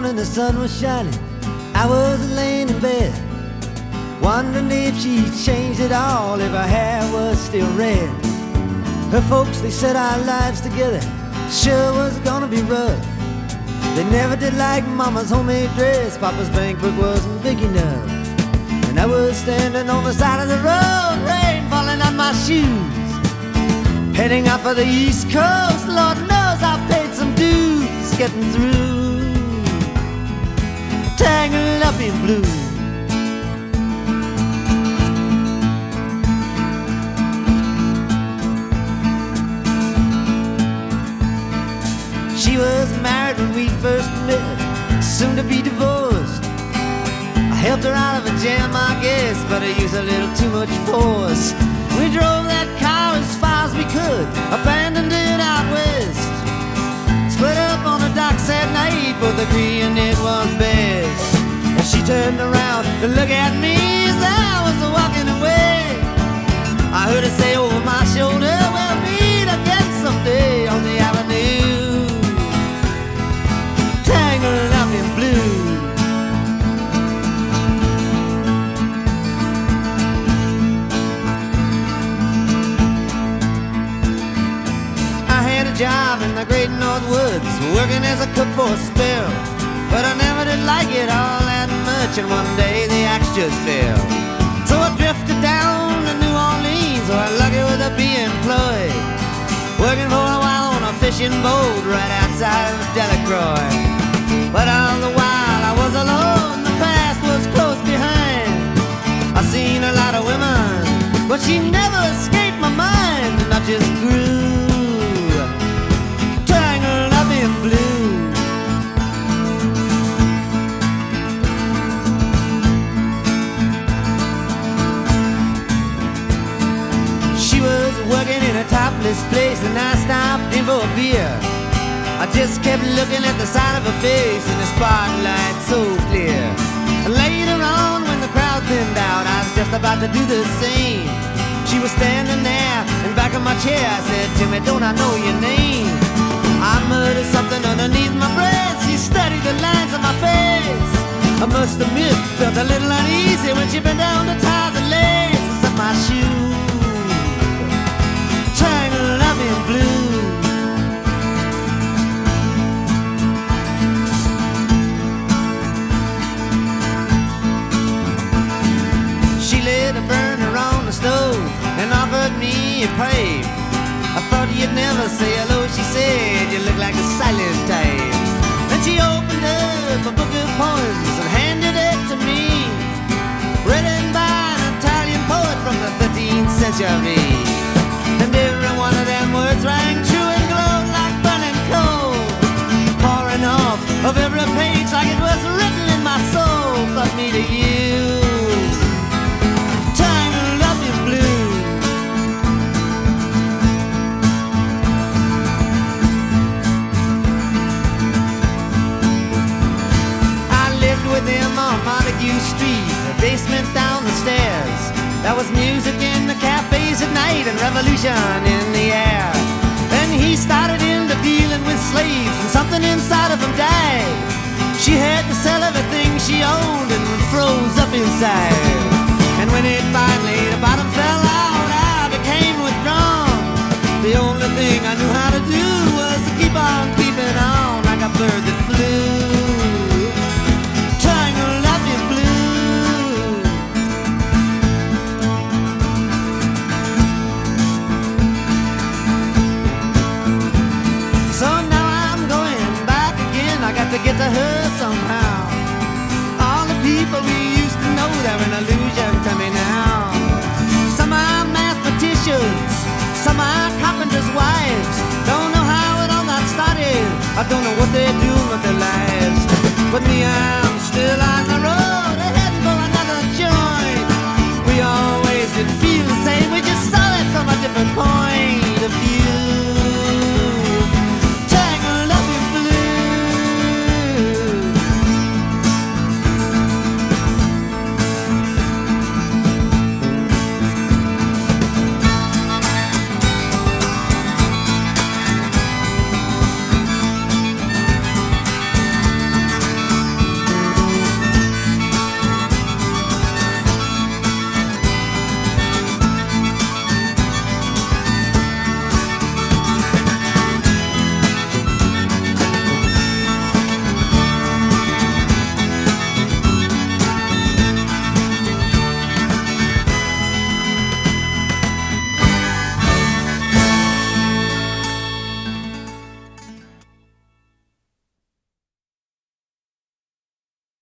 morning the sun was shining, I was laying in bed, wondering if she'd changed at all, if her hair was still red. Her folks, they said our lives together sure was gonna be rough. They never did like Mama's homemade dress, Papa's bank book wasn't big enough. And I was standing on the side of the road, rain falling on my shoes, heading out for the East Coast. Lord knows I paid some dues getting through, tangled up in blue. She was married when we first met, soon to be divorced. I helped her out of a jam, I guess, but I used a little too much force. We drove that car as far as we could, abandoned it out west. Split up on the docks at night, both agreeing it was best. And she turned around to look at me as I was walking away. I heard her say over my shoulder, we'll meet again someday on the avenue, tangled up in blue. I had a job in the great North Woods, working as a cook for a spell, but I never did like it all that much, and one day the axe just fell. So I drifted down to New Orleans, or lucky with a be employed, working for a while on a fishing boat right outside of Delacroix. But all the while I was alone, the past was close behind. I seen a lot of women, but she never escaped my mind, and I just grew, tangled up in blue. She was working in a topless place, and I stopped in for a beer. I just kept looking at the side of her face in the spotlight so clear. Later on, when the crowd thinned out, I was just about to do the same. She was standing there in back of my chair. I said, Timmy, don't I know your name? I muttered something underneath my breath. She studied the lines on my face. I must admit, felt a little uneasy when she bent down to tie the laces of my shoes, tangled up in blue. She lit a burner on the stove and offered me a pipe. I thought you'd never say hello, she said, you look like a silent type. Then she opened up a book of poems and handed it to me, written by an Italian poet from the 13th century. And every one of them words rang true and glowed like burning coal, pouring off of every page like it was written in my soul. From me to you, tangled up in blue. I lived with him on Montague Street, a basement down the stairs. There was music in the cafes at night and revolution in the air. Then he started into dealing with slaves, and something inside of him died. She had to sell everything she owned and froze up inside. And when it finally, the bottom fell out, I became withdrawn. The only thing I knew how to do was to keep on keeping on like a bird that flew, tangled up in blue. So now I'm going back again, I got to get to her somehow. All the people we used to know, they're an illusion to me now. Some are mathematicians, some are carpenters' wives. Don't know how it all got started, I don't know what they're doing with their lives. But me, I'm